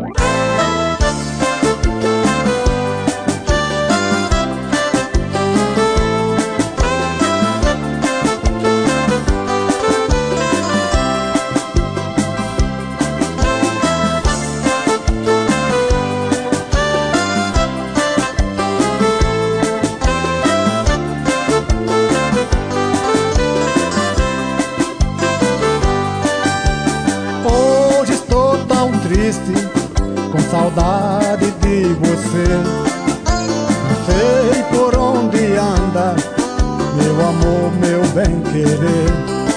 Hoje estou tão triste, com saudade de você. Não sei por onde anda, meu amor, meu bem-querer.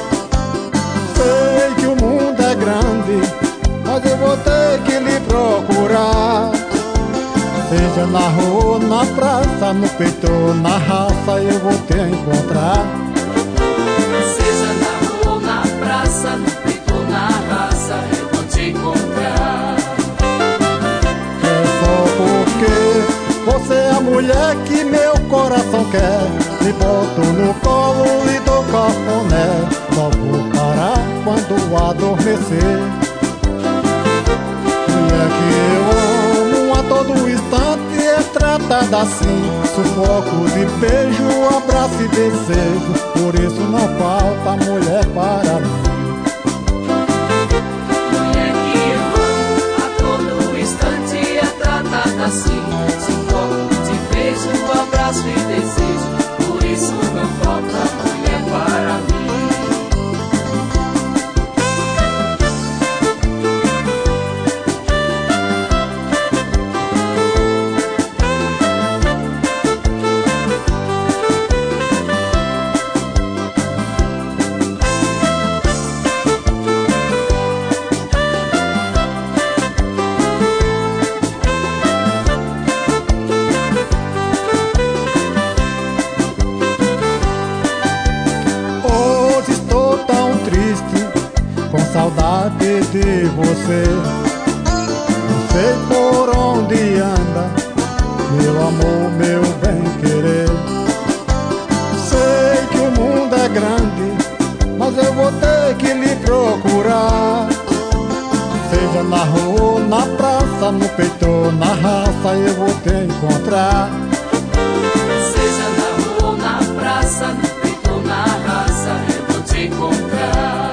Sei que o mundo é grande, mas eu vou ter que lhe procurar. Seja na rua, na praça, no peito ou na raça, eu vou te encontrar. Seja na rua, na praça, no peito ou na raça, eu vou te encontrar. É só porque você é a mulher que meu coração quer. Me boto no colo e dou cafuné. Só vou parar quando adormecer. Mulher que eu amo a todo instante, é tratada assim. Sufoco de beijo, abraço e desejo. Por isso não falta mulher para mim. Mulher que eu amo a todo instante, é tratada assim. Sufoco de beijo, abraço e desejo. Por isso não falta mulher para mim. Hoje estou tão triste, com saudade de você. Não sei por onde anda, meu amor, meu bem-querer. Sei que o mundo é grande, mas eu vou ter que lhe procurar. Seja na rua, na praça, no peito ou na raça, eu vou te encontrar. Seja na rua, na praça, no peito ou na raça, eu vou te encontrar.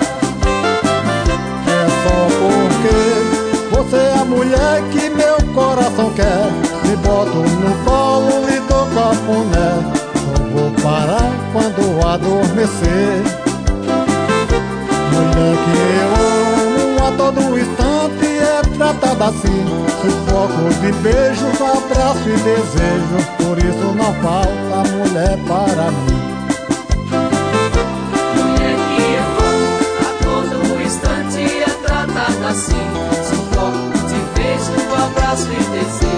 É só porque você é a mulher que meu coração quer. Me boto no colo e dou cafuné. Só vou parar quando adormecer. Mulher que eu amo a todo instante, é tratada assim. Sufoco de beijos, abraço e desejo. Por isso não falta mulher para mim. Mulher que eu amo a todo instante, é tratada assim. Sufoco de beijo, abraço e desejo.